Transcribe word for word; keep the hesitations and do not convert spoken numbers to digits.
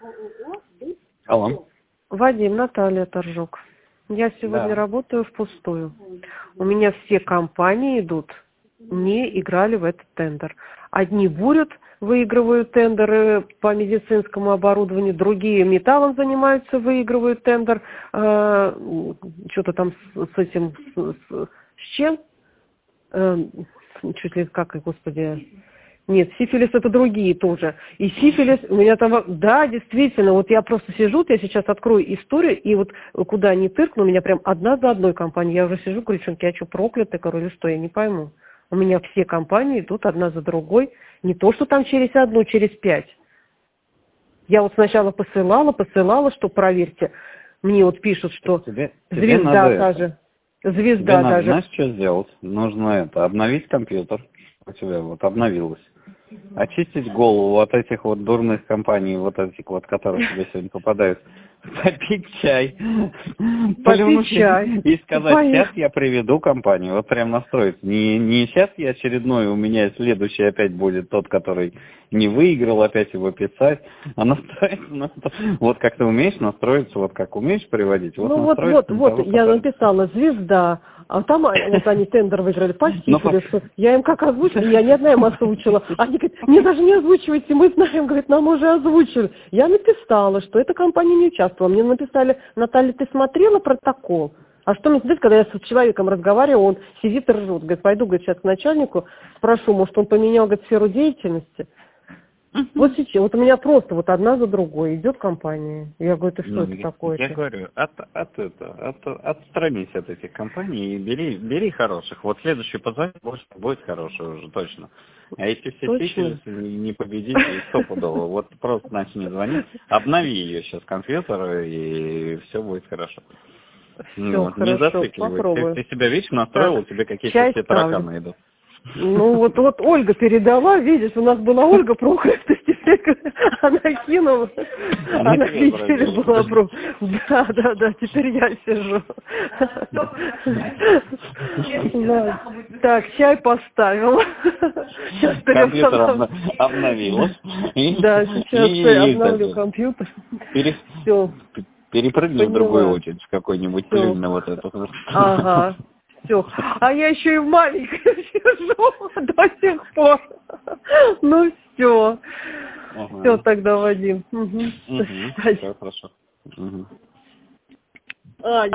Алло. Вадим, Наталья Торжок. Я сегодня Да. работаю впустую. У меня все компании идут, не играли в этот тендер. Одни бурят, выигрывают тендеры по медицинскому оборудованию, другие металлом занимаются, выигрывают тендер. Э, что-то там с, с этим, с, с, с чем? Э, чуть ли как, господи... Нет, сифилис это другие тоже. И сифилис, у меня там, да, действительно, вот я просто сижу, я сейчас открою историю, и вот куда ни тыркну, у меня прям одна за одной компания. Я уже сижу, говорю, что я что, проклятая, король, или что, я не пойму. У меня все компании идут одна за другой, не то, что там через одну, через пять. Я вот сначала посылала, посылала, что проверьте. Мне вот пишут, что тебе, тебе звезда надо та это. же. Звезда Тебе надо, даже. знаешь, что сделать? Нужно это, обновить компьютер. У тебя вот обновилось. Очистить голову от этих вот дурных компаний, вот этих вот, которые тебе сегодня попадают. Попить чай. Попить чай. И сказать, сейчас я приведу компанию. Вот прям настроить. Не, не сейчас я очередной, у меня следующий опять будет тот, который не выиграл, опять его писать. А настроиться на то. Вот как ты умеешь настроиться, вот как умеешь приводить. Вот Ну вот, вот, вот, вот, я написала звезда, а там вот они тендер выиграли по сифилису. Я им как озвучила, я ни одна им озвучила. Они говорят, мне даже не озвучивайте, мы знаем, говорит, нам уже озвучили. Я написала, что эта компания не участвовала. Мне написали, Наталья, ты смотрела протокол? А что мне делать, когда я с человеком разговариваю, он сидит и ржет. Говорит, пойду, говорит, сейчас к начальнику, спрошу, может, он поменял, говорит, сферу деятельности. Uh-huh. Вот сейчас, вот у меня просто вот одна за другой идет компания. Я говорю, ты что, ну, это я, такое? Я говорю, от, от, это, от, отстранись от этих компаний и бери, бери хороших. Вот следующий позвонит, больше будет хороший уже, точно. А если все сифилисы не победить, стопудово, вот просто начни звонить, обнови ее сейчас компьютер, и все будет хорошо. Все ну, вот, хорошо, не зацикливайся. Ты, ты себя, видишь, настроил, у тебя какие-то все тараканы идут. Ну вот, вот Ольга передала, видишь, у нас была Ольга Прохоровна, теперь она кинула, она, она видели была про... Да, да, да, теперь я сижу. Да. Так, чай поставила. Сейчас компьютер обновила. Да, сейчас и, обновлю и, компьютер. Пере... Все. Перепрыгни в другую очередь, в какой-нибудь плюнь на вот эту. Ага. Все. А я еще и в маленькой сижу до сих пор. Ну все. Ага. Все тогда, Вадим. Угу. Угу. Все хорошо. Угу. А,